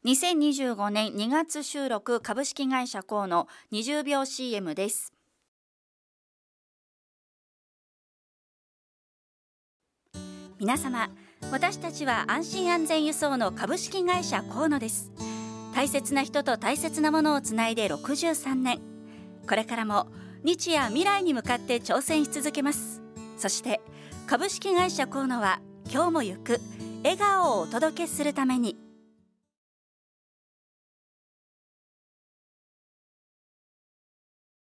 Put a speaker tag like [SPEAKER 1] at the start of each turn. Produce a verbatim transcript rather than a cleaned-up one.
[SPEAKER 1] にせんにじゅうごねんにがつ収録株式会社コーのにじゅうびょう シーエム です。皆様、私たちは安心安全輸送の株式会社コーノです。大切な人と大切なものをつないでろくじゅうさんねん。これからも日夜未来に向かって挑戦し続けます。そして株式会社コーノは今日も行く笑顔をお届けするために